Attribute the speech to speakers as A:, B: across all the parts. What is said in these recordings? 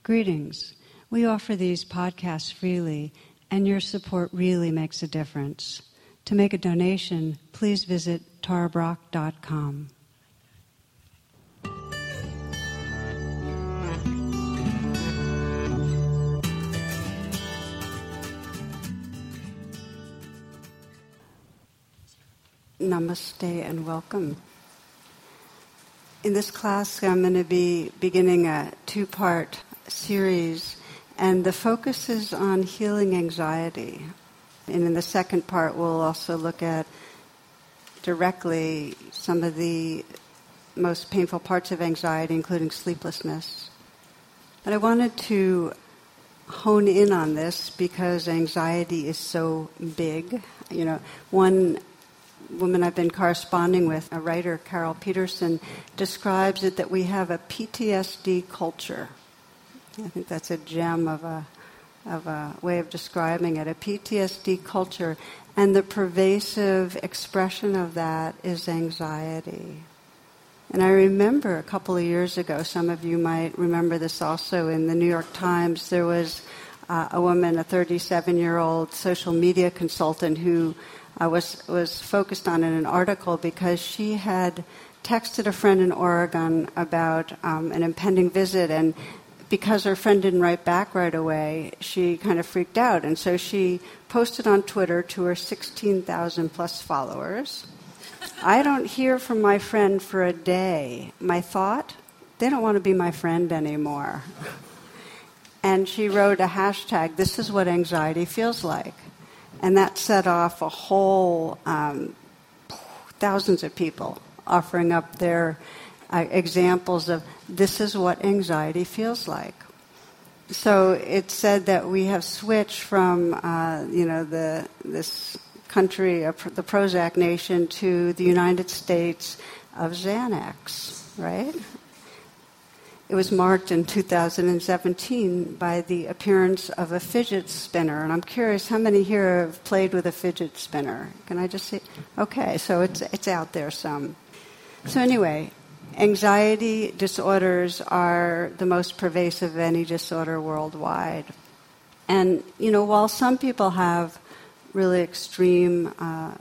A: Greetings. We offer these podcasts freely, and your support really makes a difference. To make a donation, please visit tarabrach.com. Namaste and welcome. In this class, I'm going to be beginning a two-part series, and the focus is on healing anxiety. And in the second part, we'll also look at directly some of the most painful parts of anxiety, including sleeplessness. But I wanted to hone in on this because anxiety is so big. One woman I've been corresponding with, a writer, Carol Peterson, describes it that we have a PTSD culture. I think that's a gem of a way of describing it, a PTSD culture. And the pervasive expression of that is anxiety. And I remember a couple of years ago, some of you might remember this also, in the New York Times, there was a woman, a 37-year-old social media consultant who was focused on in an article because she had texted a friend in Oregon about an impending visit, and because her friend didn't write back right away, she kind of freaked out. And so she posted on Twitter to her 16,000 plus followers, "I don't hear from my friend for a day. My thought? They don't want to be my friend anymore." And she wrote a hashtag, "This is what anxiety feels like." And that set off a whole thousands of people offering up their examples of this is what anxiety feels like. So it said that we have switched from this country, the Prozac nation, to the United States of Xanax, right? It was marked in 2017 by the appearance of a fidget spinner. And I'm curious, how many here have played with a fidget spinner? Can I just see? Okay, so it's out there some. So anyway, anxiety disorders are the most pervasive of any disorder worldwide. And, while some people have really extremely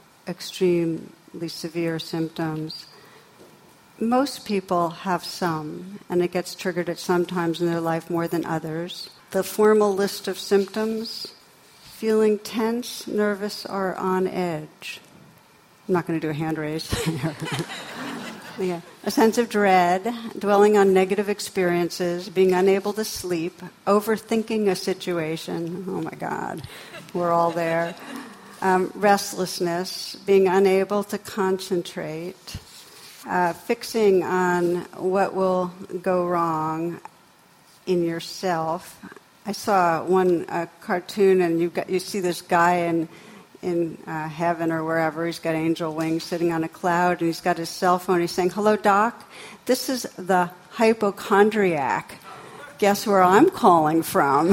A: severe symptoms, most people have some, and it gets triggered at some times in their life more than others. The formal list of symptoms: feeling tense, nervous, or on edge. I'm not going to do a hand raise. Yeah. A sense of dread, dwelling on negative experiences, being unable to sleep, overthinking a situation. Oh my God, we're all there. Restlessness, being unable to concentrate. Fixing on what will go wrong in yourself. I saw one cartoon, and you see this guy in heaven or wherever. He's got angel wings sitting on a cloud, and he's got his cell phone. He's saying, "Hello, Doc. This is the hypochondriac. Guess where I'm calling from?"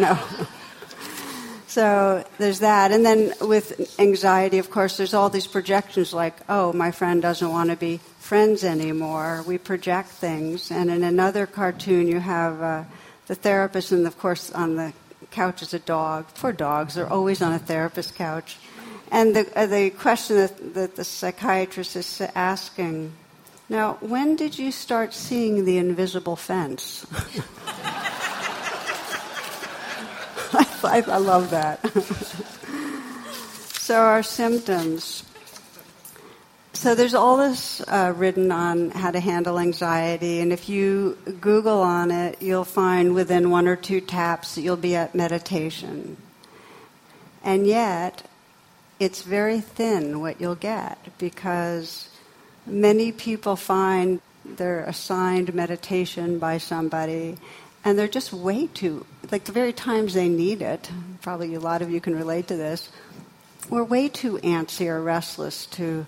A: So there's that. And then with anxiety, of course, there's all these projections like, oh, my friend doesn't want to be friends anymore. We project things. And in another cartoon, you have the therapist, and of course on the couch is a dog. Poor dogs, they're always on a therapist couch. And the question that the psychiatrist is asking, now, when did you start seeing the invisible fence? I love that. So our symptoms. So there's all this written on how to handle anxiety, and if you Google on it, you'll find within one or two taps that you'll be at meditation. And yet, it's very thin what you'll get, because many people find they're assigned meditation by somebody, and they're just way too, like the very times they need it, probably a lot of you can relate to this, we're way too antsy or restless to,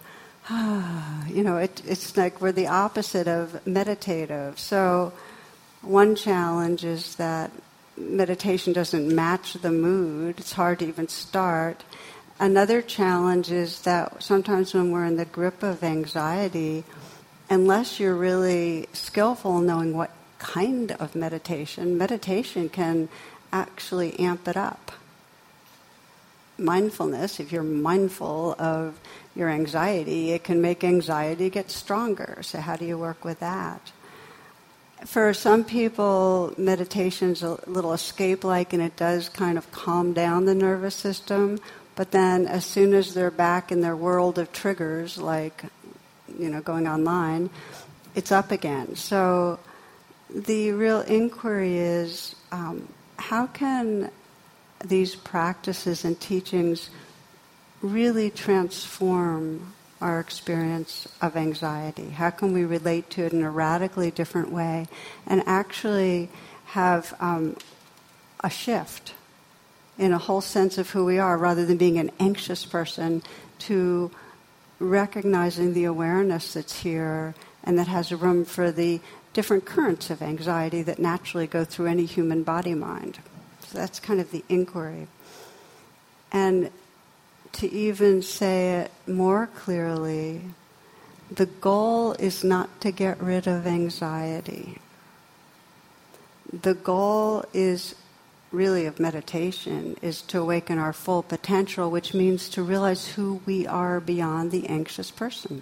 A: it's like we're the opposite of meditative. So one challenge is that meditation doesn't match the mood. It's hard to even start. Another challenge is that sometimes when we're in the grip of anxiety, unless you're really skillful in knowing what kind of meditation. Meditation can actually amp it up. Mindfulness, if you're mindful of your anxiety, it can make anxiety get stronger. So how do you work with that? For some people, meditation's a little escape-like, and it does kind of calm down the nervous system. But then as soon as they're back in their world of triggers, like, going online, it's up again. So the real inquiry is, how can these practices and teachings really transform our experience of anxiety? How can we relate to it in a radically different way and actually have a shift in a whole sense of who we are, rather than being an anxious person, to recognizing the awareness that's here and that has room for the different currents of anxiety that naturally go through any human body-mind. So that's kind of the inquiry. And to even say it more clearly, the goal is not to get rid of anxiety. The goal is really of meditation is to awaken our full potential, which means to realize who we are beyond the anxious person.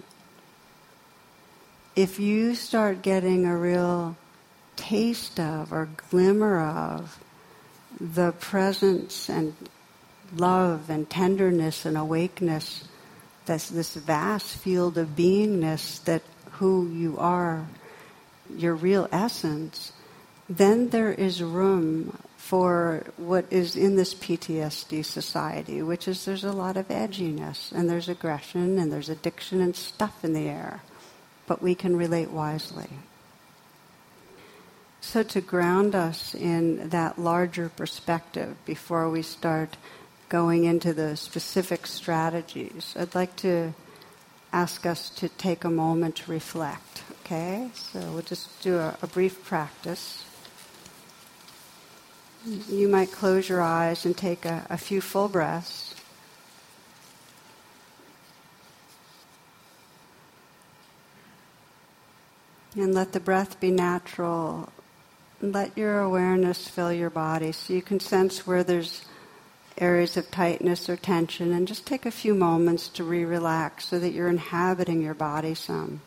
A: If you start getting a real taste of or glimmer of the presence and love and tenderness and awakeness, that's this vast field of beingness, that who you are, your real essence, then there is room for what is in this PTSD society, which is there's a lot of edginess, and there's aggression, and there's addiction and stuff in the air. But we can relate wisely. So to ground us in that larger perspective before we start going into the specific strategies, I'd like to ask us to take a moment to reflect, okay? So we'll just do a brief practice. You might close your eyes and take a few full breaths. And let the breath be natural. Let your awareness fill your body so you can sense where there's areas of tightness or tension, and just take a few moments to re-relax so that you're inhabiting your body some.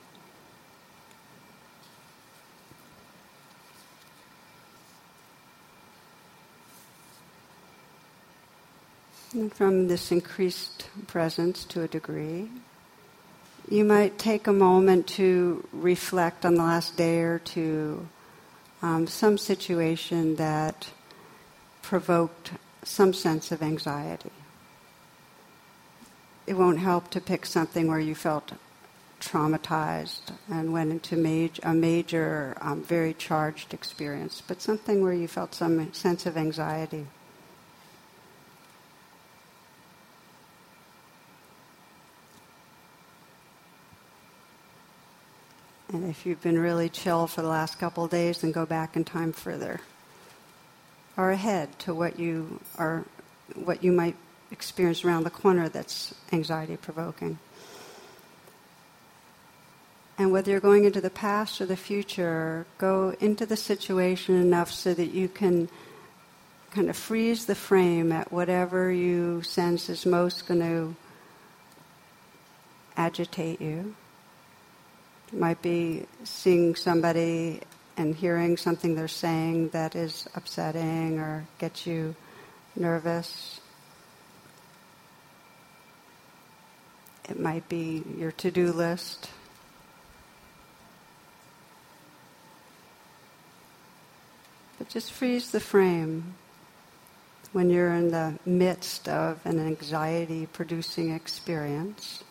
A: And from this increased presence to a degree, you might take a moment to reflect on the last day or two, some situation that provoked some sense of anxiety. It won't help to pick something where you felt traumatized and went into a major, very charged experience, but something where you felt some sense of anxiety. And if you've been really chill for the last couple of days, then go back in time further, or ahead to what you might experience around the corner that's anxiety-provoking. And whether you're going into the past or the future, go into the situation enough so that you can kind of freeze the frame at whatever you sense is most going to agitate you. It might be seeing somebody and hearing something they're saying that is upsetting or gets you nervous. It might be your to-do list. But just freeze the frame when you're in the midst of an anxiety-producing experience.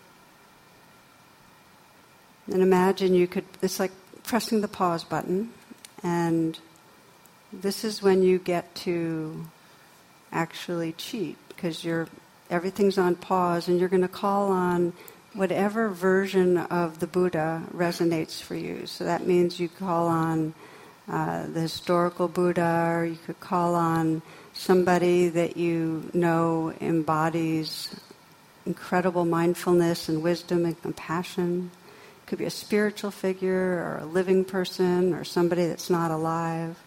A: And imagine it's like pressing the pause button, and this is when you get to actually cheat, because everything's on pause, and you're going to call on whatever version of the Buddha resonates for you. So that means you call on the historical Buddha, or you could call on somebody that you know embodies incredible mindfulness and wisdom and compassion. Could be a spiritual figure or a living person or somebody that's not alive.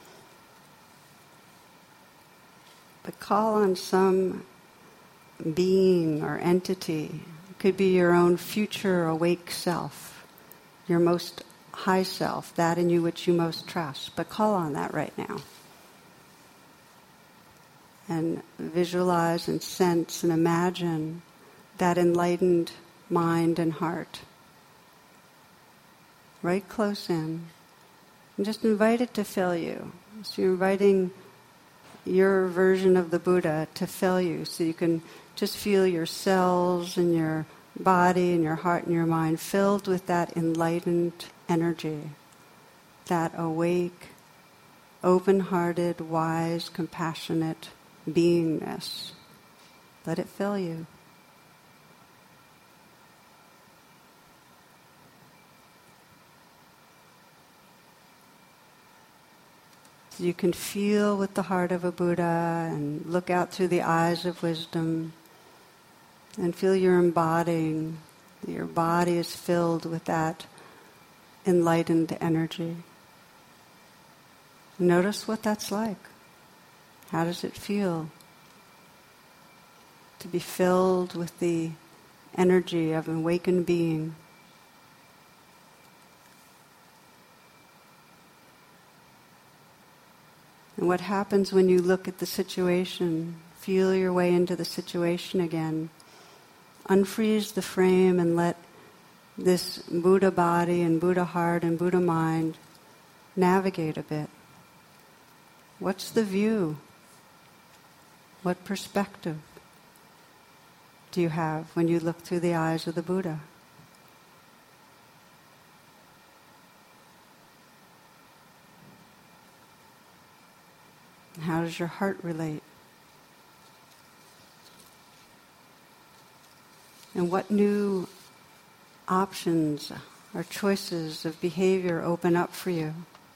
A: But call on some being or entity. It could be your own future awake self, your most high self, that in you which you most trust. But call on that right now. And visualize and sense and imagine that enlightened mind and heart. Right close in. And just invite it to fill you. So you're inviting your version of the Buddha to fill you, so you can just feel your cells and your body and your heart and your mind filled with that enlightened energy, that awake, open-hearted, wise, compassionate beingness. Let it fill you. You can feel with the heart of a Buddha and look out through the eyes of wisdom and feel you're embodying, that your body is filled with that enlightened energy. Notice what that's like. How does it feel to be filled with the energy of an awakened being? And what happens when you look at the situation, feel your way into the situation again, unfreeze the frame and let this Buddha body and Buddha heart and Buddha mind navigate a bit. What's the view? What perspective do you have when you look through the eyes of the Buddha? How does your heart relate? And what new options or choices of behavior open up for you?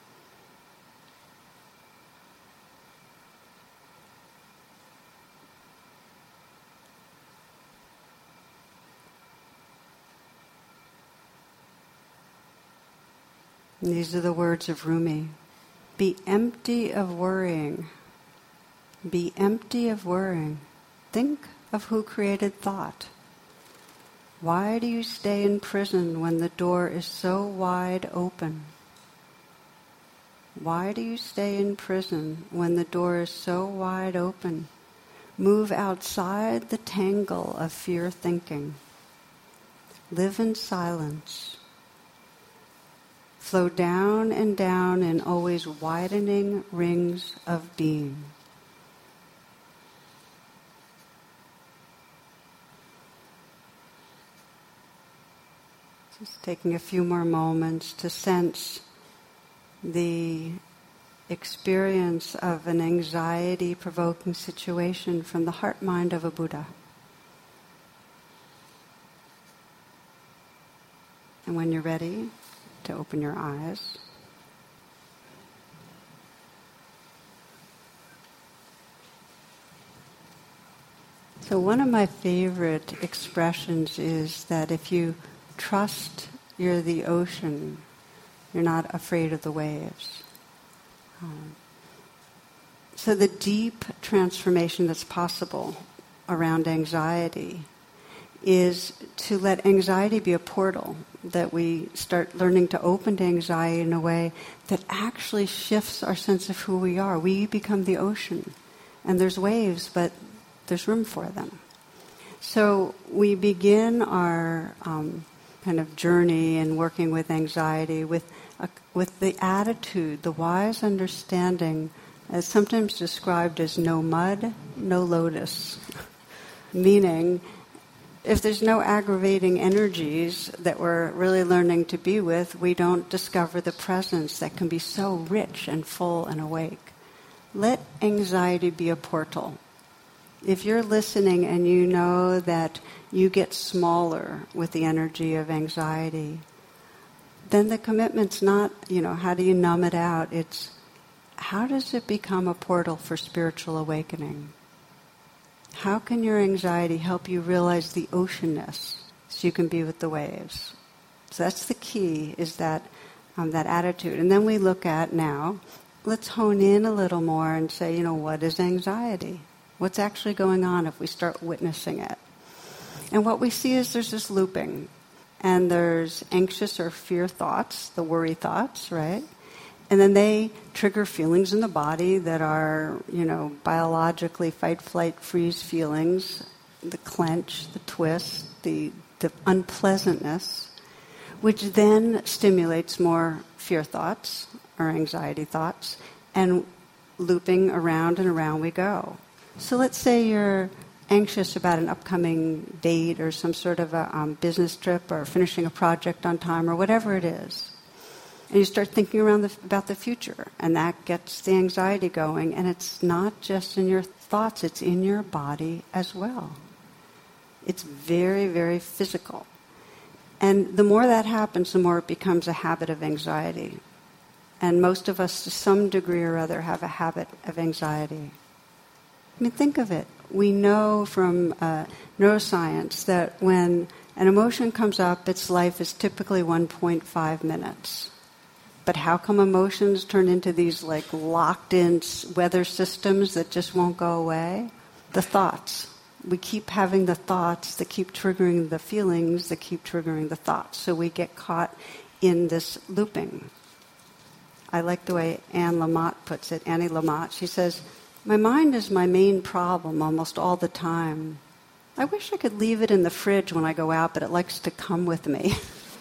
A: And these are the words of Rumi. Be empty of worrying. Be empty of worrying. Think of who created thought. Why do you stay in prison when the door is so wide open? Why do you stay in prison when the door is so wide open? Move outside the tangle of fear thinking. Live in silence. Flow down and down in always widening rings of being. Just taking a few more moments to sense the experience of an anxiety-provoking situation from the heart-mind of a Buddha. And when you're ready to open your eyes, so one of my favorite expressions is that if you trust you're the ocean, you're not afraid of the waves. So the deep transformation that's possible around anxiety is to let anxiety be a portal, that we start learning to open to anxiety in a way that actually shifts our sense of who we are. We become the ocean, and there's waves, but there's room for them. So we begin our kind of journey in working with anxiety with the attitude, the wise understanding, as sometimes described as no mud, no lotus. Meaning, if there's no aggravating energies that we're really learning to be with, we don't discover the presence that can be so rich and full and awake. Let anxiety be a portal. If you're listening and you know that you get smaller with the energy of anxiety, then the commitment's not, how do you numb it out? It's how does it become a portal for spiritual awakening? How can your anxiety help you realize the oceanness so you can be with the waves? So that's the key, is that attitude. And then we look at now, let's hone in a little more and say, what is anxiety? What's actually going on if we start witnessing it? And what we see is there's this looping. And there's anxious or fear thoughts, the worry thoughts, right? And then they trigger feelings in the body that are, biologically fight, flight, freeze feelings, the clench, the twist, the unpleasantness, which then stimulates more fear thoughts or anxiety thoughts, and looping around and around we go. So let's say you're anxious about an upcoming date or some sort of a business trip or finishing a project on time or whatever it is. And you start thinking about the future, and that gets the anxiety going. And it's not just in your thoughts, it's in your body as well. It's very, very physical. And the more that happens, the more it becomes a habit of anxiety. And most of us, to some degree or other, have a habit of anxiety. I mean, think of it. We know from neuroscience that when an emotion comes up, its life is typically 1.5 minutes. But how come emotions turn into these locked-in weather systems that just won't go away? The thoughts. We keep having the thoughts that keep triggering the feelings that keep triggering the thoughts. So we get caught in this looping. I like the way Annie Lamott puts it. Annie Lamott, she says, "My mind is my main problem almost all the time. I wish I could leave it in the fridge when I go out, but it likes to come with me."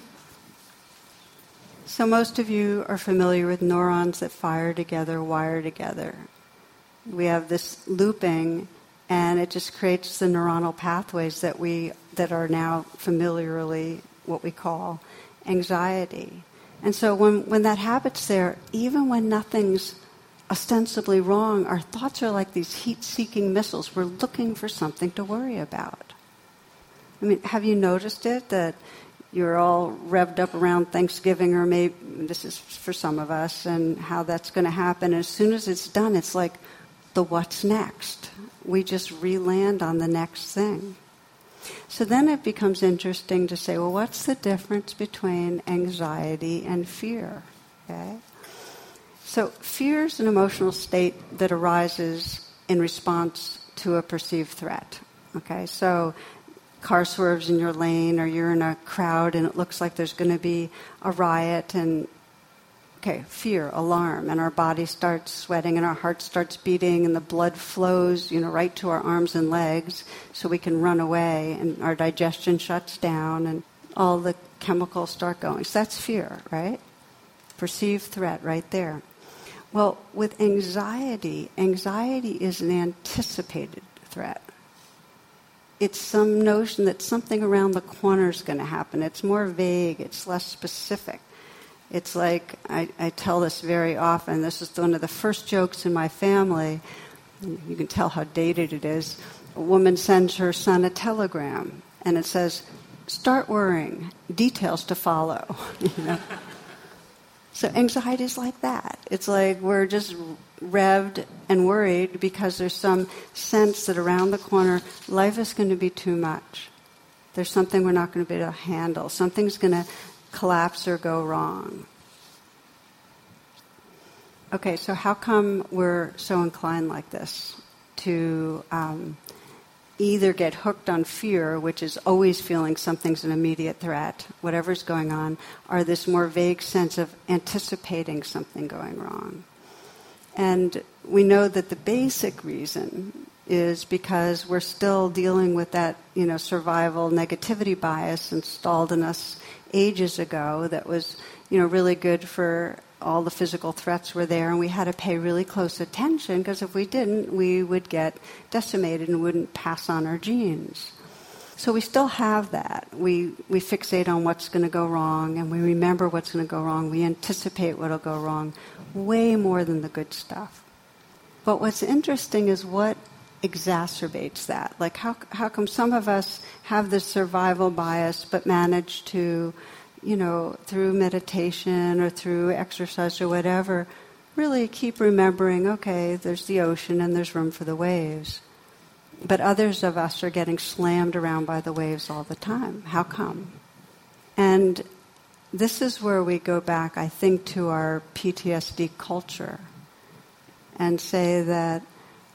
A: So most of you are familiar with neurons that fire together, wire together. We have this looping, and it just creates the neuronal pathways that are now familiarly what we call anxiety. And so when that habit's there, even when nothing's ostensibly wrong, our thoughts are like these heat-seeking missiles. We're looking for something to worry about. I mean, have you noticed it, that you're all revved up around Thanksgiving, or maybe this is for some of us, and how that's going to happen. As soon as it's done, it's like the what's next. We just re-land on the next thing. So then it becomes interesting to say, well, what's the difference between anxiety and fear? Okay? So fear is an emotional state that arises in response to a perceived threat. Okay, so car swerves in your lane, or you're in a crowd and it looks like there's going to be a riot, and fear, alarm, and our body starts sweating and our heart starts beating and the blood flows, right to our arms and legs so we can run away, and our digestion shuts down and all the chemicals start going. So that's fear, right? Perceived threat right there. Well, with anxiety is an anticipated threat. It's some notion that something around the corner is going to happen. It's more vague. It's less specific. It's like, I tell this very often. This is one of the first jokes in my family. You can tell how dated it is. A woman sends her son a telegram, and it says, "Start worrying. Details to follow." So anxiety is like that. It's like we're just revved and worried because there's some sense that around the corner, life is going to be too much. There's something we're not going to be able to handle. Something's going to collapse or go wrong. Okay, so how come we're so inclined like this to either get hooked on fear, which is always feeling something's an immediate threat, whatever's going on, or this more vague sense of anticipating something going wrong? And we know that the basic reason is because we're still dealing with that, survival negativity bias installed in us ages ago that was, really good for all the physical threats were there, and we had to pay really close attention, because if we didn't, we would get decimated and wouldn't pass on our genes. So we still have that. We fixate on what's going to go wrong, and we remember what's going to go wrong. We anticipate what will go wrong way more than the good stuff. But what's interesting is what exacerbates that. Like how come some of us have this survival bias but manage to, through meditation or through exercise or whatever, really keep remembering, okay, there's the ocean and there's room for the waves. But others of us are getting slammed around by the waves all the time. How come? And this is where we go back, I think, to our PTSD culture and say that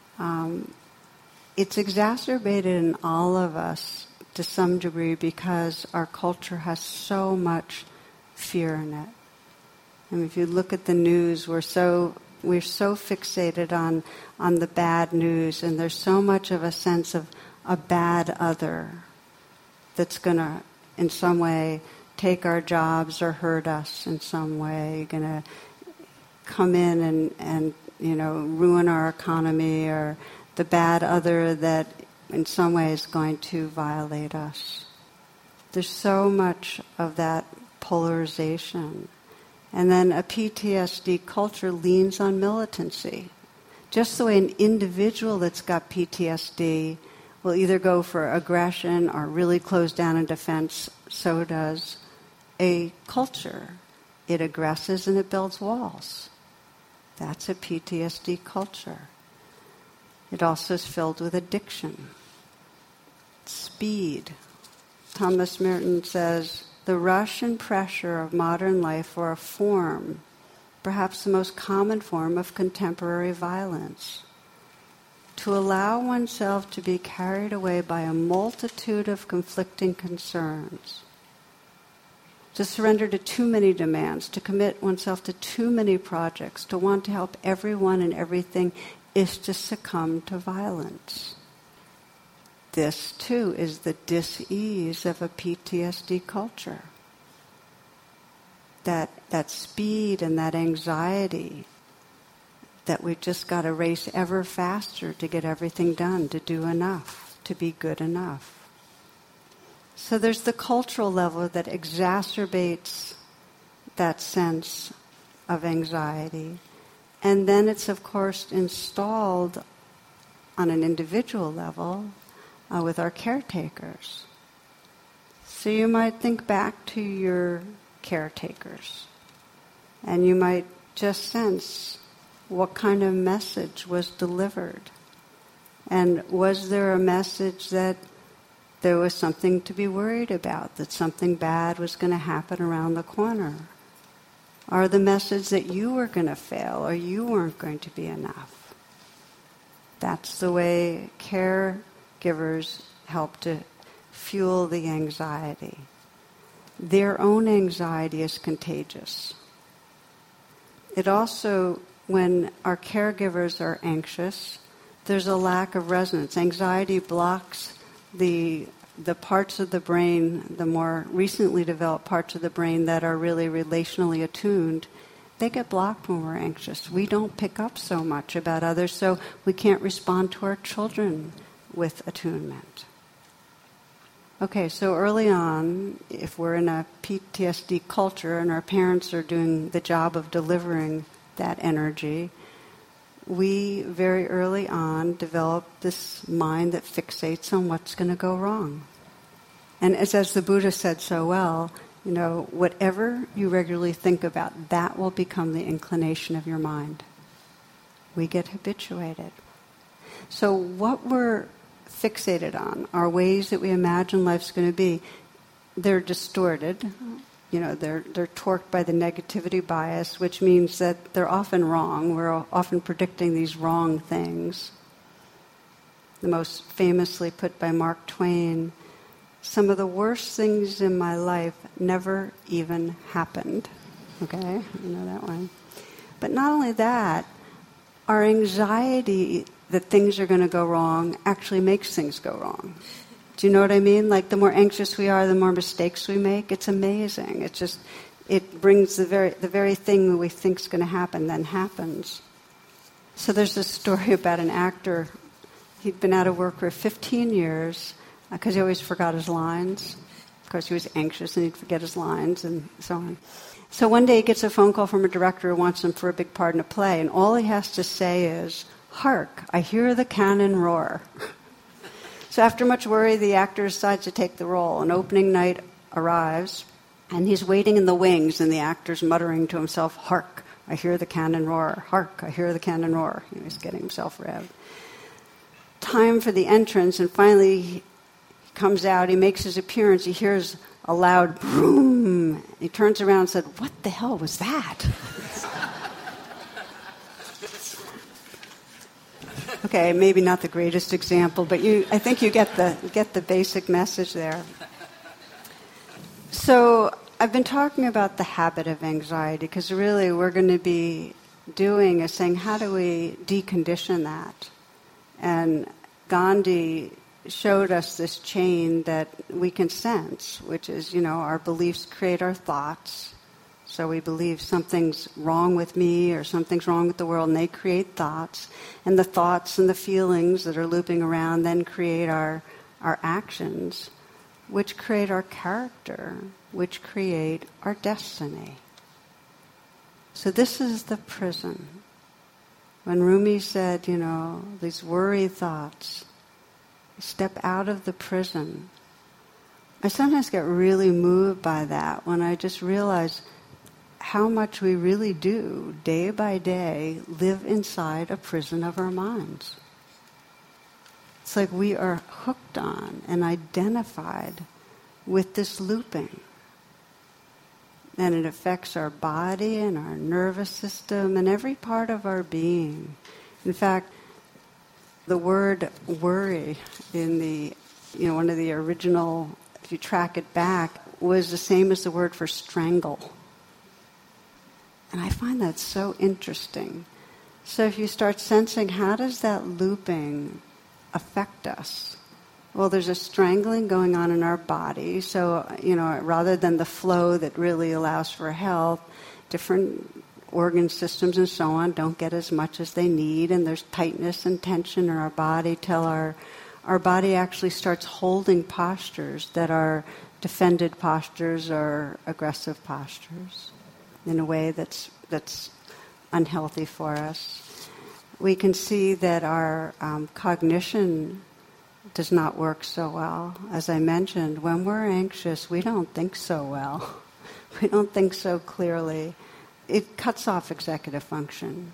A: it's exacerbated in all of us to some degree because our culture has so much fear in it. I mean, if you look at the news, we're so fixated on the bad news, and there's so much of a sense of a bad other that's going to, in some way, take our jobs or hurt us in some way, going to come in and ruin our economy, or the bad other that in some way is going to violate us. There's so much of that polarization. And then a PTSD culture leans on militancy. Just the way an individual that's got PTSD will either go for aggression or really close down in defense, so does a culture. It aggresses and it builds walls. That's a PTSD culture. It also is filled with addiction. Speed. Thomas Merton says, the rush and pressure of modern life are a form, perhaps the most common form of contemporary violence. To allow oneself to be carried away by a multitude of conflicting concerns, to surrender to too many demands, to commit oneself to too many projects, to want to help everyone and everything, is to succumb to violence. This, too, is the dis-ease of a PTSD culture. That speed and that anxiety that we've just got to race ever faster to get everything done, to do enough, to be good enough. So there's the cultural level that exacerbates that sense of anxiety. And then it's, of course, installed on an individual level with our caretakers. So you might think back to your caretakers, and you might just sense what kind of message was delivered. And was there a message that there was something to be worried about, that something bad was going to happen around the corner? Or the message that you were going to fail or you weren't going to be enough? That's the way caregivers help to fuel the anxiety. Their own anxiety is contagious. It also, when our caregivers are anxious, there's a lack of resonance. Anxiety blocks the parts of the brain, the more recently developed parts of the brain that are really relationally attuned. They get blocked when we're anxious. We don't pick up so much about others, so we can't respond to our children with attunement. Okay, so early on, if we're in a PTSD culture and our parents are doing the job of delivering that energy, we very early on develop this mind that fixates on what's going to go wrong. And as the Buddha said so well, whatever you regularly think about, that will become the inclination of your mind. We get habituated. So what we're fixated on are ways that we imagine life's going to be. They're distorted. They're torqued by the negativity bias, which means that they're often wrong. We're often predicting these wrong things. The most famously put by Mark Twain, some of the worst things in my life never even happened. Okay, you know that one. But not only that, our anxiety that things are going to go wrong actually makes things go wrong. Do you know what I mean? Like the more anxious we are, the more mistakes we make. It's amazing. It brings the very thing that we think is going to happen then happens. So there's this story about an actor. He'd been out of work for 15 years because he always forgot his lines. Of course, he was anxious and he'd forget his lines and so on. So one day he gets a phone call from a director who wants him for a big part in a play, and all he has to say is, "Hark, I hear the cannon roar." So after much worry, the actor decides to take the role. And opening night arrives, and he's waiting in the wings, and the actor's muttering to himself, "Hark, I hear the cannon roar. Hark, I hear the cannon roar." He's getting himself revved. Time for the entrance, and finally he comes out, he makes his appearance, he hears a loud boom, room. He turns around and said, "What the hell was that?" Okay, maybe not the greatest example, but I think you get the basic message there. So I've been talking about the habit of anxiety because really we're going to be doing is saying, how do we decondition that? And Gandhi showed us this chain that we can sense, which is, our beliefs create our thoughts. So we believe something's wrong with me or something's wrong with the world, and they create thoughts. And the thoughts and the feelings that are looping around then create our actions, which create our character, which create our destiny. So this is the prison. When Rumi said, these worry thoughts, step out of the prison. I sometimes get really moved by that when I just realize how much we really do, day by day, live inside a prison of our minds. It's like we are hooked on and identified with this looping. And it affects our body and our nervous system and every part of our being. In fact, the word worry in the, one of the original, if you track it back, was the same as the word for strangle. And I find that so interesting. So if you start sensing, how does that looping affect us? Well, there's a strangling going on in our body. So, rather than the flow that really allows for health, different organ systems and so on don't get as much as they need. And there's tightness and tension in our body till our body actually starts holding postures that are defended postures or aggressive postures in a way that's unhealthy for us. We can see that our cognition does not work so well. As I mentioned, when we're anxious, we don't think so well. We don't think so clearly. It cuts off executive function.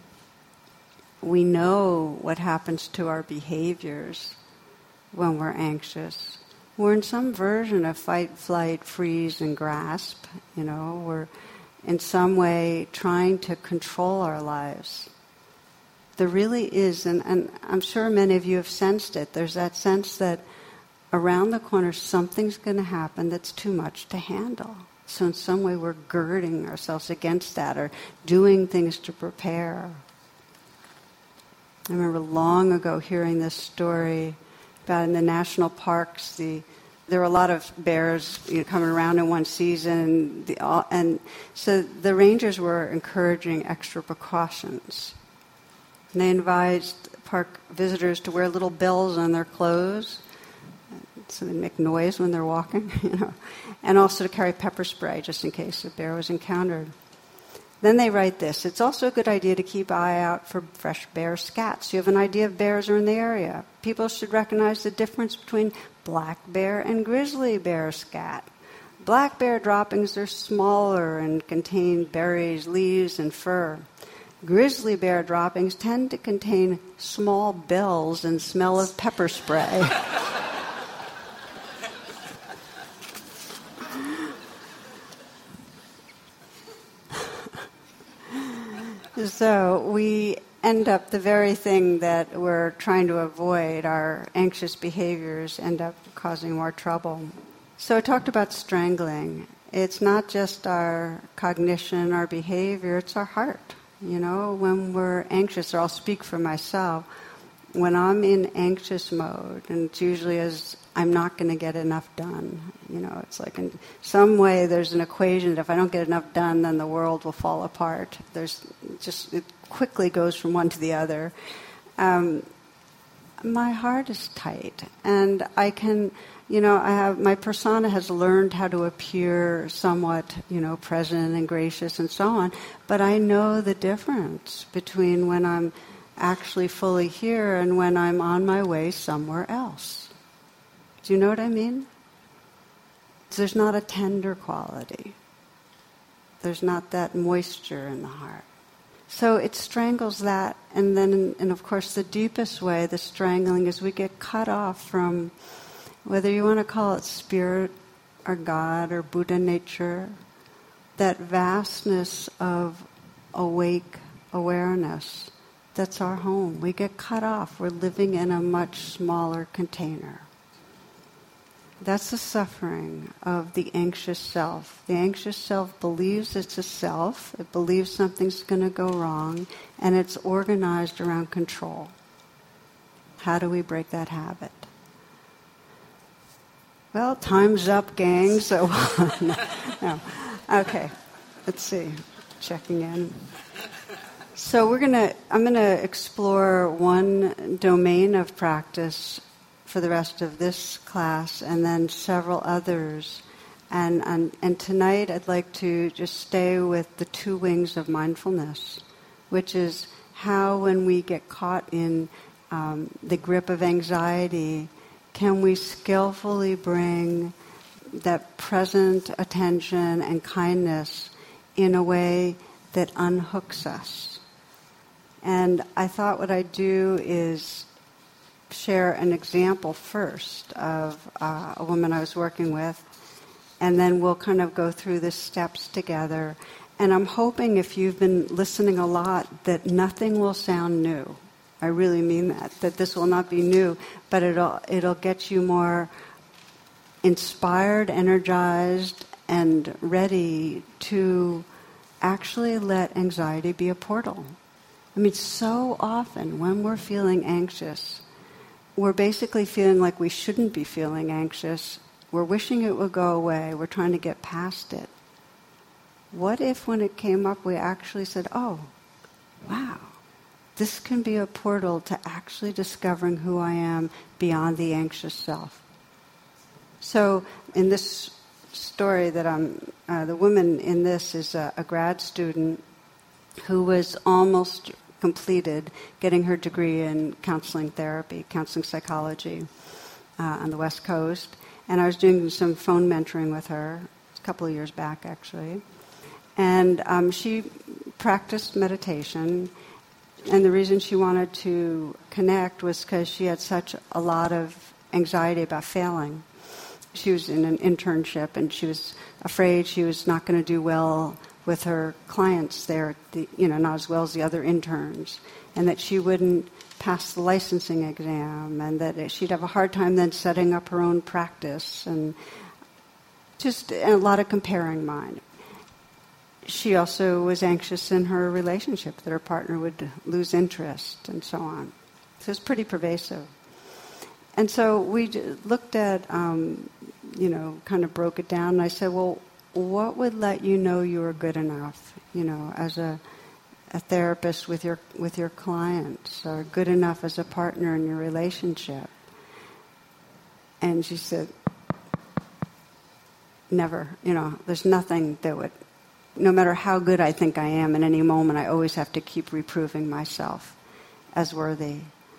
A: We know what happens to our behaviors when we're anxious. We're in some version of fight, flight, freeze, and grasp. We're in some way trying to control our lives. There really is, and I'm sure many of you have sensed it, there's that sense that around the corner something's going to happen that's too much to handle. So in some way we're girding ourselves against that or doing things to prepare. I remember long ago hearing this story about in the national parks, there were a lot of bears coming around in one season, and so the rangers were encouraging extra precautions. And they advised park visitors to wear little bells on their clothes so they make noise when they're walking, and also to carry pepper spray just in case a bear was encountered. Then they write this: it's also a good idea to keep an eye out for fresh bear scats. You have an idea if bears are in the area. People should recognize the difference between black bear and grizzly bear scat. Black bear droppings are smaller and contain berries, leaves, and fur. Grizzly bear droppings tend to contain small bells and smell of pepper spray. So we end up, the very thing that we're trying to avoid, our anxious behaviors, end up causing more trouble. So I talked about strangling. It's not just our cognition, our behavior, it's our heart. When we're anxious, or I'll speak for myself, when I'm in anxious mode, and it's usually as I'm not going to get enough done. It's like in some way there's an equation that if I don't get enough done, then the world will fall apart. It quickly goes from one to the other. My heart is tight, and I can, my persona has learned how to appear somewhat, present and gracious and so on, but I know the difference between when I'm actually fully here and when I'm on my way somewhere else. Do you know what I mean? There's not a tender quality. There's not that moisture in the heart. So it strangles that, and then, and of course, the deepest way, the strangling, is we get cut off from, whether you want to call it spirit or God or Buddha nature, that vastness of awake awareness, that's our home. We get cut off. We're living in a much smaller container. That's the suffering of the anxious self. The anxious self believes it's a self. It believes something's going to go wrong, and it's organized around control. How do we break that habit? Well, time's up, gang, so... no. Okay, let's see. Checking in. So I'm going to explore one domain of practice for the rest of this class, and then several others. And tonight I'd like to just stay with the two wings of mindfulness, which is how when we get caught in the grip of anxiety, can we skillfully bring that present attention and kindness in a way that unhooks us. And I thought what I'd do is share an example first of a woman I was working with, and then we'll kind of go through the steps together. And I'm hoping if you've been listening a lot that nothing will sound new. I really mean that this will not be new, but it'll get you more inspired, energized, and ready to actually let anxiety be a portal. I mean, so often when we're feeling anxious, we're basically feeling like we shouldn't be feeling anxious. We're wishing it would go away. We're trying to get past it. What if when it came up we actually said, oh, wow, this can be a portal to actually discovering who I am beyond the anxious self. So in this story that the woman in this is a grad student who was almost completed getting her degree in counseling therapy, counseling psychology on the West Coast. And I was doing some phone mentoring with her a couple of years back, actually. And she practiced meditation. And the reason she wanted to connect was because she had such a lot of anxiety about failing. She was in an internship, and she was afraid she was not going to do well with her clients there, not as well as the other interns, and that she wouldn't pass the licensing exam, and that she'd have a hard time then setting up her own practice, and just a lot of comparing mind. She also was anxious in her relationship that her partner would lose interest and so on. So it's pretty pervasive. And so we looked at, kind of broke it down, and I said, well, what would let you know you were good enough, as a therapist with your clients, or good enough as a partner in your relationship? And she said, never, there's nothing that would, no matter how good I think I am in any moment, I always have to keep reproving myself as worthy.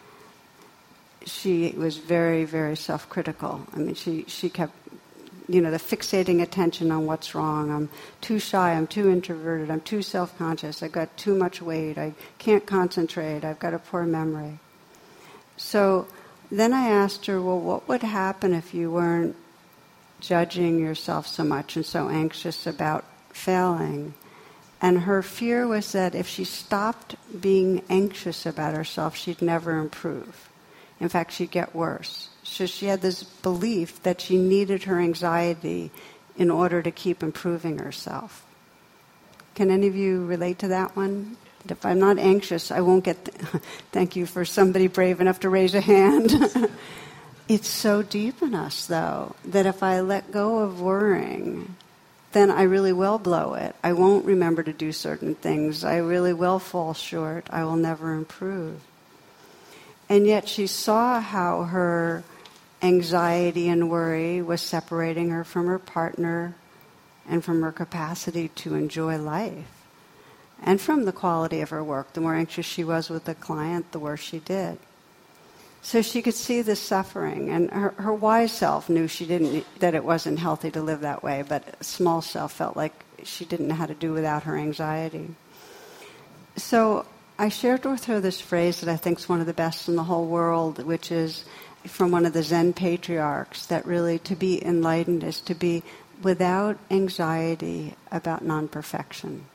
A: She was very, very self-critical. I mean, she kept, the fixating attention on what's wrong. I'm too shy, I'm too introverted, I'm too self-conscious, I've got too much weight, I can't concentrate, I've got a poor memory. So then I asked her, well, what would happen if you weren't judging yourself so much and so anxious about failing? And her fear was that if she stopped being anxious about herself, she'd never improve. In fact, she'd get worse. So she had this belief that she needed her anxiety in order to keep improving herself. Can any of you relate to that one? That if I'm not anxious, I won't get... Thank you for somebody brave enough to raise a hand. It's so deep in us, though, that if I let go of worrying, then I really will blow it. I won't remember to do certain things. I really will fall short. I will never improve. And yet she saw how her anxiety and worry was separating her from her partner and from her capacity to enjoy life and from the quality of her work. The more anxious she was with the client, the worse she did. So she could see the suffering, and her wise self knew that it wasn't healthy to live that way, but small self felt like she didn't know how to do without her anxiety. So I shared with her this phrase that I think is one of the best in the whole world, which is from one of the Zen patriarchs, that really to be enlightened is to be without anxiety about non-perfection.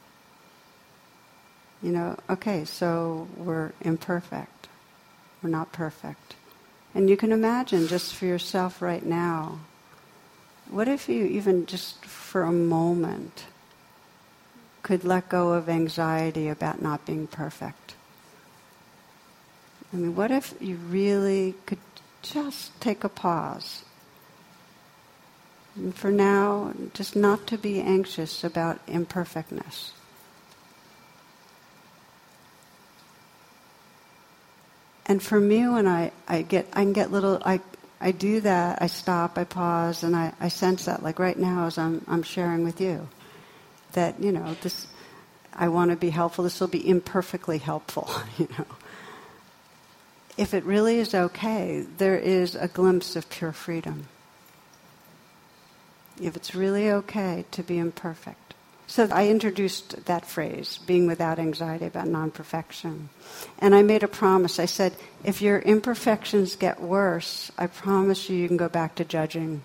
A: Okay, so we're imperfect. We're not perfect. And you can imagine just for yourself right now, what if you even just for a moment could let go of anxiety about not being perfect? What if you really could just take a pause? And for now, just not to be anxious about imperfectness. And for me, when I do that, I stop, I pause, and I sense that, like right now as I'm sharing with you, that, this, I want to be helpful, this will be imperfectly helpful, If it really is okay, there is a glimpse of pure freedom. If it's really okay to be imperfect. So I introduced that phrase, being without anxiety about non-perfection. And I made a promise. I said, if your imperfections get worse, I promise you can go back to judging.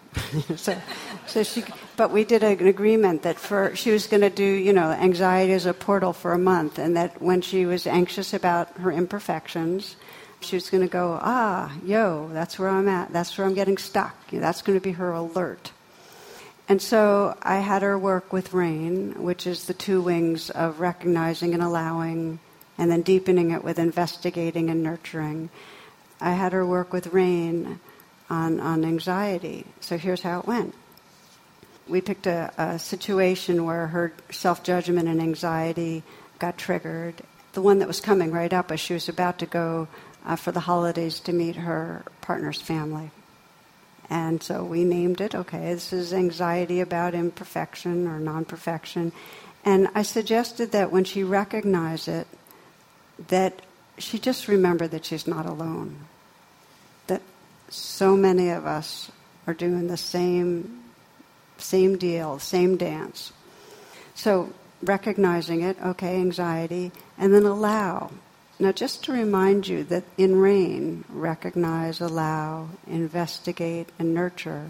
A: But we did an agreement that she was going to do, anxiety as a portal for a month, and that when she was anxious about her imperfections, she was going to go, that's where I'm at. That's where I'm getting stuck. That's going to be her alert. And so I had her work with RAIN, which is the two wings of recognizing and allowing, and then deepening it with investigating and nurturing. I had her work with RAIN on anxiety. So here's how it went. We picked a situation where her self-judgment and anxiety got triggered. The one that was coming right up as she was about to go for the holidays to meet her partner's family. And so we named it, okay, this is anxiety about imperfection or non-perfection. And I suggested that when she recognized it, that she just remember that she's not alone. That so many of us are doing the same deal, same dance. So recognizing it, okay, anxiety, and then allow. Now, just to remind you that in RAIN, recognize, allow, investigate, and nurture.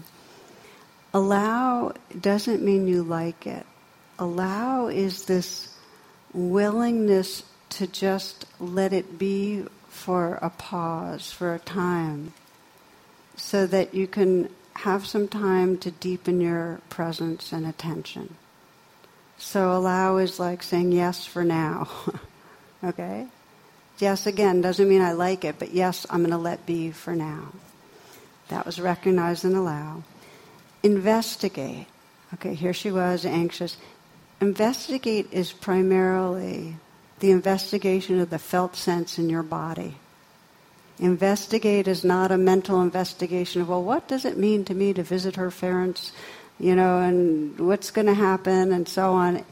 A: Allow doesn't mean you like it. Allow is this willingness to just let it be for a pause, for a time, so that you can have some time to deepen your presence and attention. So allow is like saying yes for now, okay? Yes, again, doesn't mean I like it, but yes, I'm going to let be for now. That was recognize and allow. Investigate. Okay, here she was, anxious. Investigate is primarily the investigation of the felt sense in your body. Investigate is not a mental investigation of, well, what does it mean to me to visit her parents, and what's going to happen, and so on.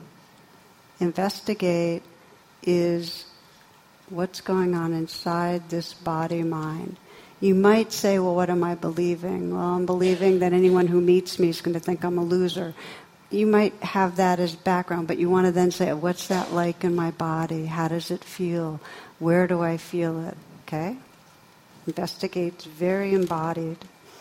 A: Investigate is what's going on inside this body-mind. You might say, well, what am I believing? Well, I'm believing that anyone who meets me is going to think I'm a loser. You might have that as background, but you want to then say, what's that like in my body? How does it feel? Where do I feel it? Okay? Investigate's very embodied.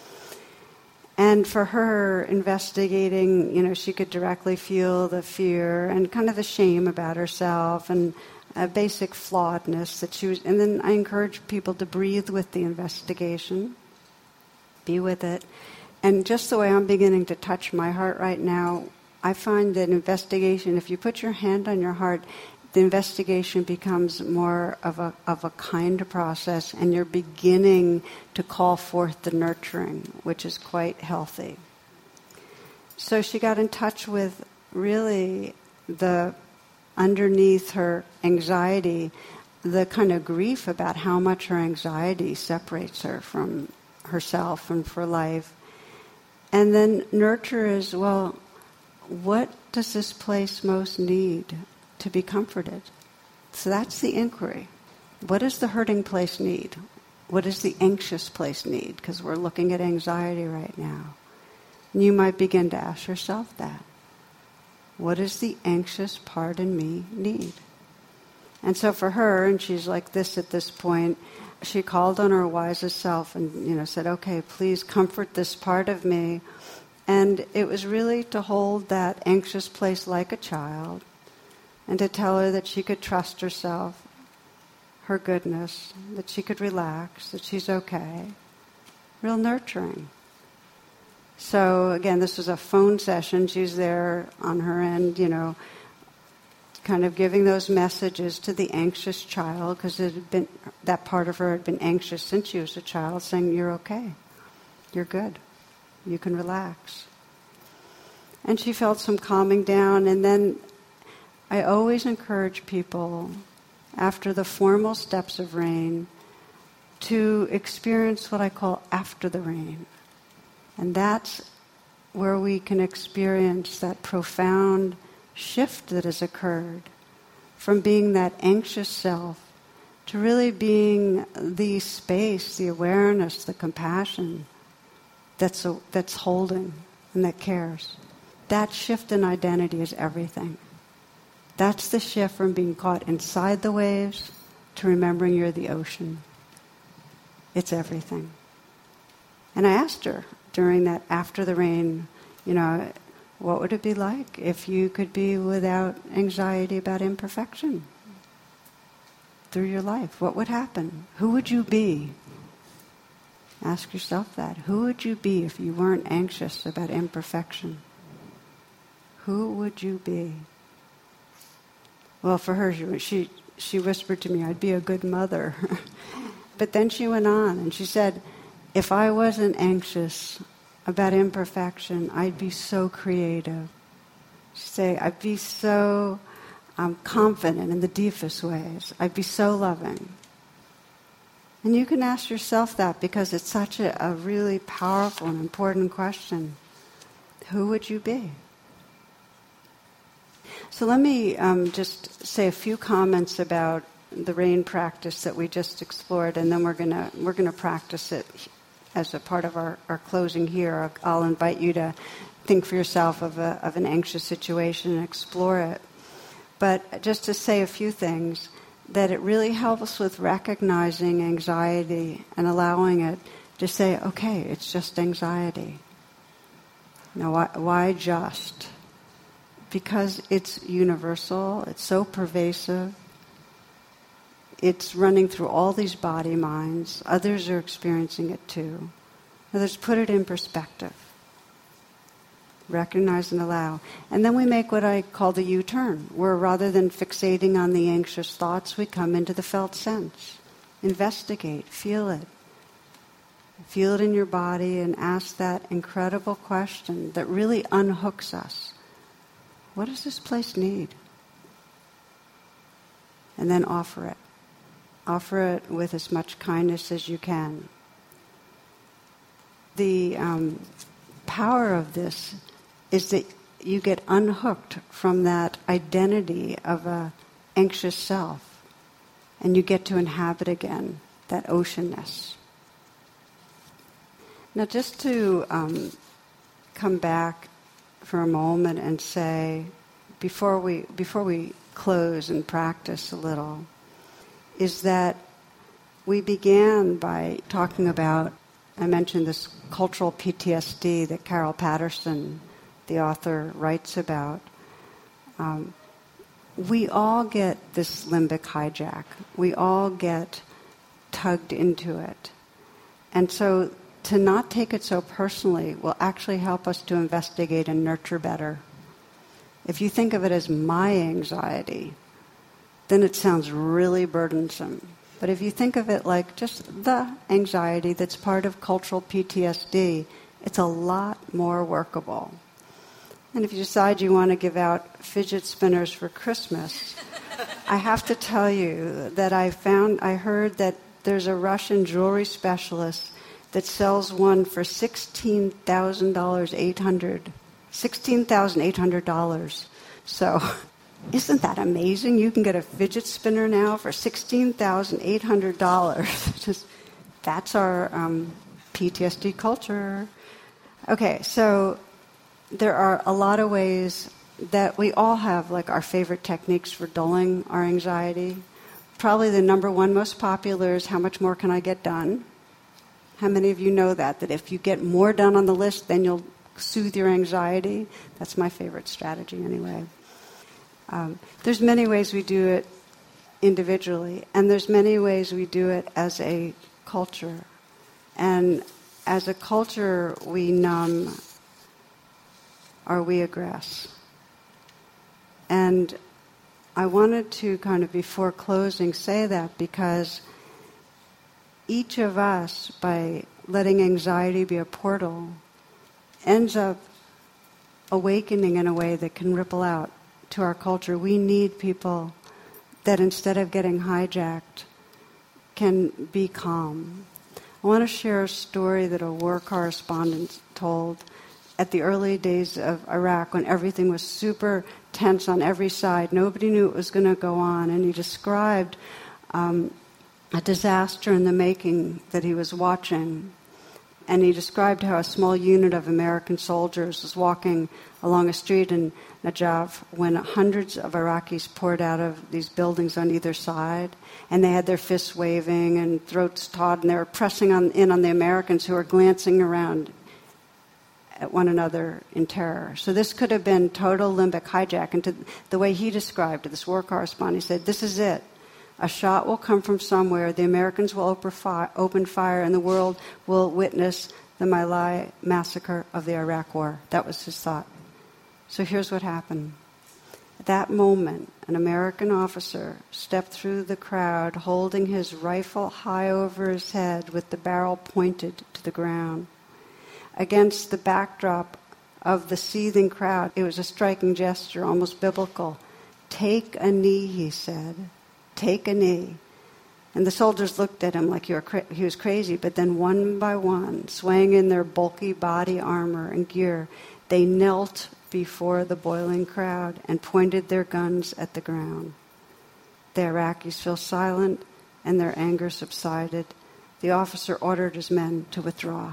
A: And for her, investigating, she could directly feel the fear and kind of the shame about herself and a basic flawedness that she was, and then I encourage people to breathe with the investigation, be with it. And just the way I'm beginning to touch my heart right now, I find that investigation, if you put your hand on your heart, the investigation becomes more of a kind process, and you're beginning to call forth the nurturing, which is quite healthy. So she got in touch with really the underneath her anxiety, the kind of grief about how much her anxiety separates her from herself and for life. And then nurture is, well, what does this place most need to be comforted? So that's the inquiry. What does the hurting place need? What does the anxious place need? Because we're looking at anxiety right now. And you might begin to ask yourself that. What does the anxious part in me need? And so for her, and she's like this at this point, she called on her wisest self and, said, okay, please comfort this part of me And it was really to hold that anxious place like a child and to tell her that she could trust herself, her goodness, that she could relax, that she's okay. Real nurturing. So again, this was a phone session. She's there on her end, kind of giving those messages to the anxious child, because that part of her had been anxious since she was a child, saying, you're okay, you're good, you can relax. And she felt some calming down, and then I always encourage people, after the formal steps of rain, to experience what I call after the rain. And that's where we can experience that profound shift that has occurred from being that anxious self to really being the space, the awareness, the compassion that's holding and that cares. That shift in identity is everything. That's the shift from being caught inside the waves to remembering you're the ocean. It's everything. And I asked her during that after the rain, what would it be like if you could be without anxiety about imperfection through your life? What would happen? Who would you be? Ask yourself that. Who would you be if you weren't anxious about imperfection? Who would you be? Well, for her, she whispered to me, I'd be a good mother. But then she went on and she said, if I wasn't anxious about imperfection, I'd be so creative. She'd say, I'd be so confident in the deepest ways. I'd be so loving. And you can ask yourself that because it's such a really powerful and important question. Who would you be? So let me just say a few comments about the rain practice that we just explored, and then we're gonna practice it as a part of our closing here. I'll invite you to think for yourself of an anxious situation and explore it. But just to say a few things, that it really helps with recognizing anxiety and allowing it to say, okay, it's just anxiety. Now, why just? Because it's universal, it's so pervasive, it's running through all these body minds, others are experiencing it too. Others put it in perspective. Recognize and allow. And then we make what I call the U-turn, where rather than fixating on the anxious thoughts, we come into the felt sense. Investigate, feel it. Feel it in your body and ask that incredible question that really unhooks us. What does this place need? And then offer it. Offer it with as much kindness as you can. The power of this is that you get unhooked from that identity of an anxious self, and you get to inhabit again that oceanness. Now, just to come back for a moment and say, before we close and practice a little, is that we began by talking about, I mentioned this cultural PTSD that Carol Patterson, the author, writes about. We all get this limbic hijack. We all get tugged into it. And so to not take it so personally will actually help us to investigate and nurture better. If you think of it as my anxiety, then it sounds really burdensome. But if you think of it like just the anxiety that's part of cultural PTSD, it's a lot more workable. And if you decide you want to give out fidget spinners for Christmas, I have to tell you that I heard that there's a Russian jewelry specialist that sells one for $16,800. So isn't that amazing? You can get a fidget spinner now for $16,800. That's our PTSD culture. Okay, so there are a lot of ways that we all have, like, our favorite techniques for dulling our anxiety. Probably the number one most popular is how much more can I get done? How many of you know that if you get more done on the list, then you'll soothe your anxiety. That's my favorite strategy anyway. There's many ways we do it individually, and there's many ways we do it as a culture. And as a culture, we numb or we aggress. And I wanted to kind of, before closing, say that because each of us, by letting anxiety be a portal, ends up awakening in a way that can ripple out to our culture. We need people that instead of getting hijacked can be calm. I want to share a story that a war correspondent told at the early days of Iraq when everything was super tense on every side. Nobody knew what was going to go on. And he described a disaster in the making that he was watching. And he described how a small unit of American soldiers was walking along a street in Najaf when hundreds of Iraqis poured out of these buildings on either side, and they had their fists waving and throats taut, and they were pressing in on the Americans who were glancing around at one another in terror. So this could have been total limbic hijack. And to the way he described it, this war correspondent, he said, this is it. A shot will come from somewhere, the Americans will open fire, and the world will witness the My Lai massacre of the Iraq War. That was his thought. So here's what happened. At that moment, an American officer stepped through the crowd holding his rifle high over his head with the barrel pointed to the ground. Against the backdrop of the seething crowd, it was a striking gesture, almost biblical. Take a knee, he said. Take a knee. And the soldiers looked at him like he was crazy, but then one by one, swaying in their bulky body armor and gear, they knelt before the boiling crowd and pointed their guns at the ground. The Iraqis fell silent and their anger subsided. The officer ordered his men to withdraw.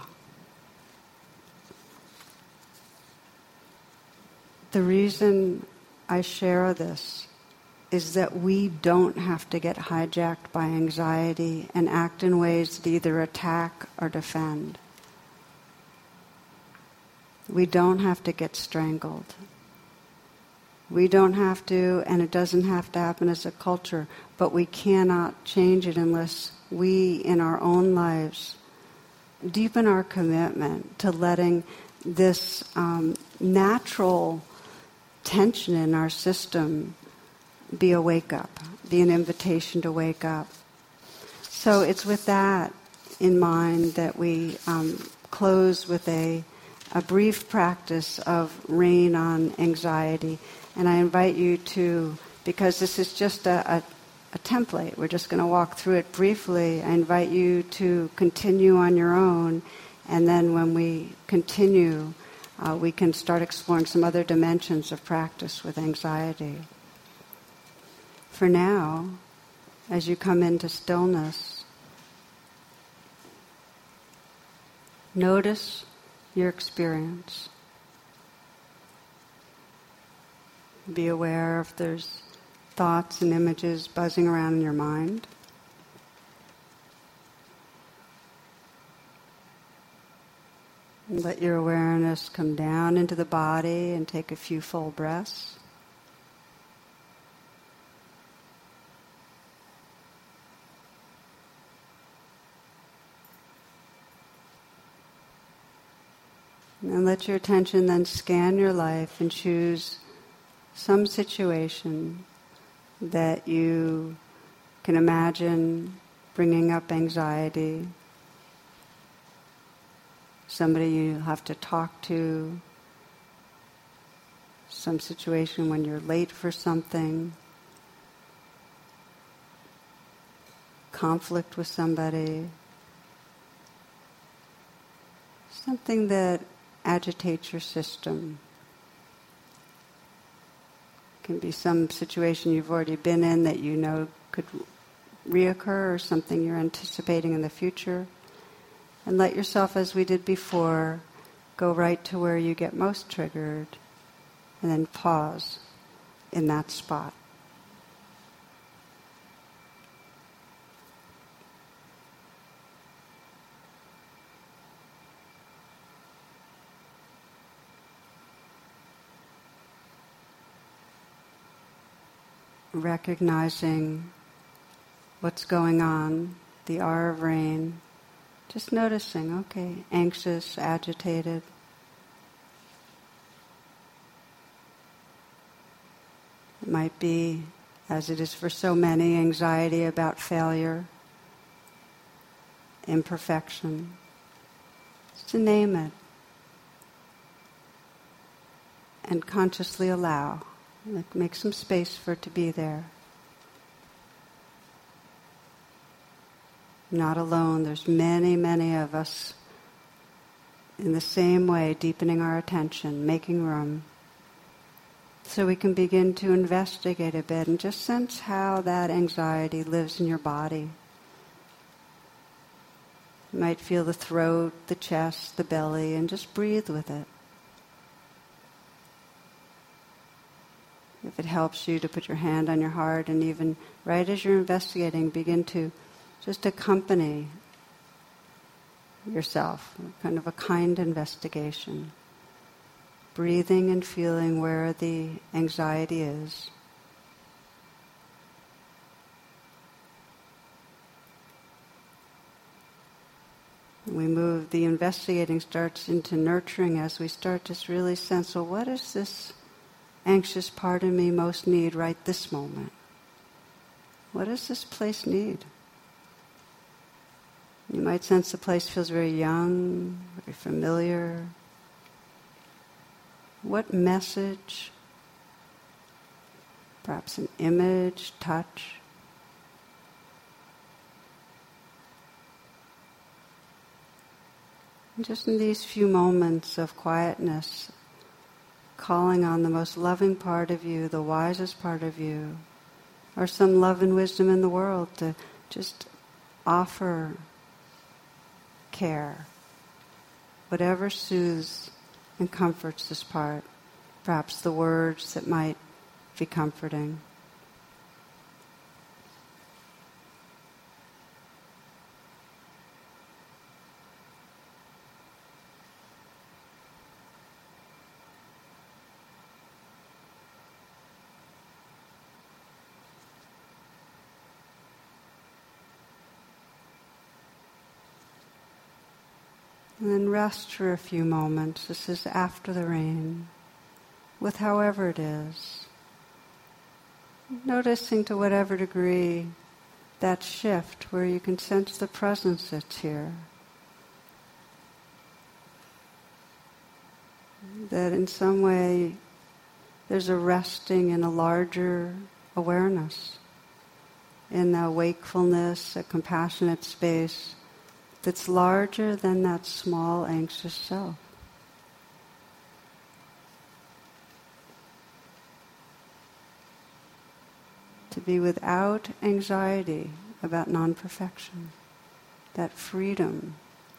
A: The reason I share this is that we don't have to get hijacked by anxiety and act in ways that either attack or defend. We don't have to get strangled. We don't have to, and it doesn't have to happen as a culture, but we cannot change it unless we, in our own lives, deepen our commitment to letting this natural tension in our system be a wake-up, be an invitation to wake up. So it's with that in mind that we close with a brief practice of rain on anxiety. And I invite you to, because this is just a template, we're just going to walk through it briefly, I invite you to continue on your own, and then when we continue, we can start exploring some other dimensions of practice with anxiety. For now, as you come into stillness, notice your experience. Be aware if there's thoughts and images buzzing around in your mind. Let your awareness come down into the body and take a few full breaths. And let your attention then scan your life and choose some situation that you can imagine bringing up anxiety, somebody you have to talk to, some situation when you're late for something, conflict with somebody, something that agitates your system. It can be some situation you've already been in that you know could reoccur, or something you're anticipating in the future. And let yourself, as we did before, go right to where you get most triggered, and then pause in that spot. recognizing what's going on, the R of rain, just noticing, okay, anxious, agitated. It might be, as it is for so many, anxiety about failure, imperfection. Just to name it. And consciously allow. Make some space for it to be there. Not alone. There's many, many of us in the same way, deepening our attention, making room. So we can begin to investigate a bit and just sense how that anxiety lives in your body. You might feel the throat, the chest, the belly, and just breathe with it. If it helps you to put your hand on your heart, and even right as you're investigating, begin to just accompany yourself, kind of a kind investigation. Breathing and feeling where the anxiety is. We move, the investigating starts into nurturing as we start to really sense, well, what does this anxious part of me most need right this moment? What does this place need? You might sense the place feels very young, very familiar. What message, perhaps an image, touch, and just in these few moments of quietness, calling on the most loving part of you, the wisest part of you, or some love and wisdom in the world to just offer care, whatever soothes and comforts this part, perhaps the words that might be comforting. And then rest for a few moments. This is after the rain, with however it is. Noticing to whatever degree that shift where you can sense the presence that's here. That in some way there's a resting in a larger awareness, in a wakefulness, a compassionate space that's larger than that small anxious self. To be without anxiety about non-perfection, that freedom,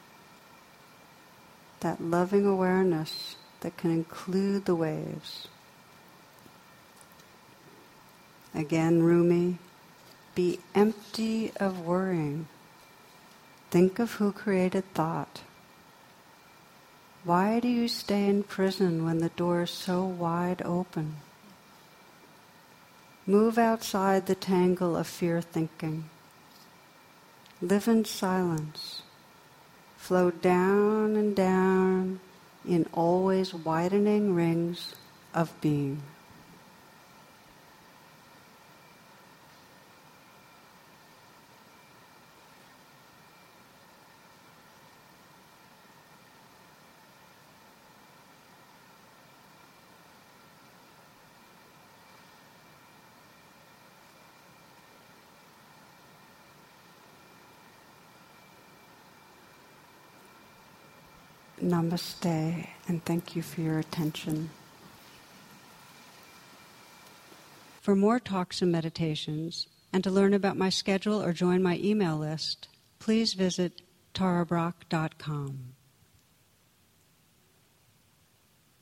A: that loving awareness that can include the waves. Again, Rumi, be empty of worrying. Think of who created thought. Why do you stay in prison when the door is so wide open? Move outside the tangle of fear thinking. Live in silence. Flow down and down in always widening rings of being. Namaste, and thank you for your attention. For more talks and meditations, and to learn about my schedule or join my email list, please visit tarabrach.com.